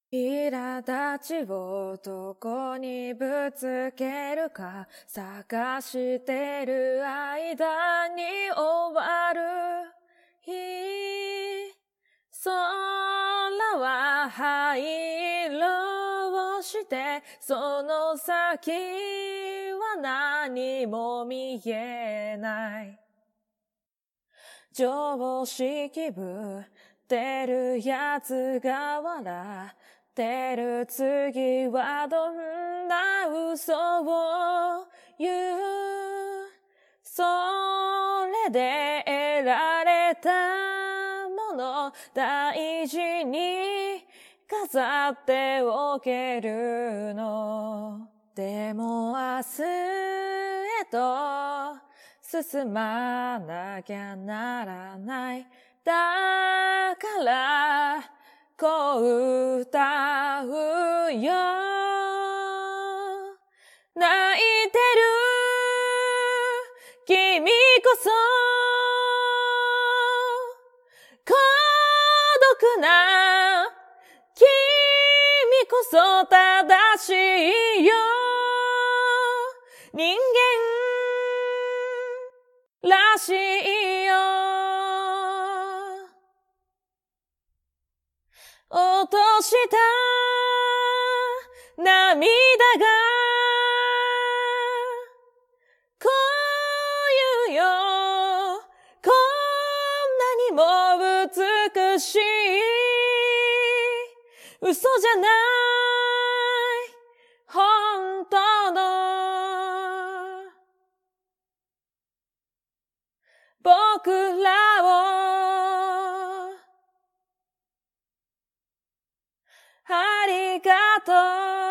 苛立ちをどこにぶつけるか探してる間に終わる日、空は灰色をしてその先は何も見えない。常識ぶってるやつが笑ってる、次はどんな嘘を言う。それで得られたもの大事に飾っておけるの。でも明日へと進まなきゃならない。だからこう歌うよ。泣いてる君こそ孤独な君こそ正しいよ。人間らしいよ。落とした涙がこういうよ。こんなにも美しい嘘じゃない本当の僕らをありがとう。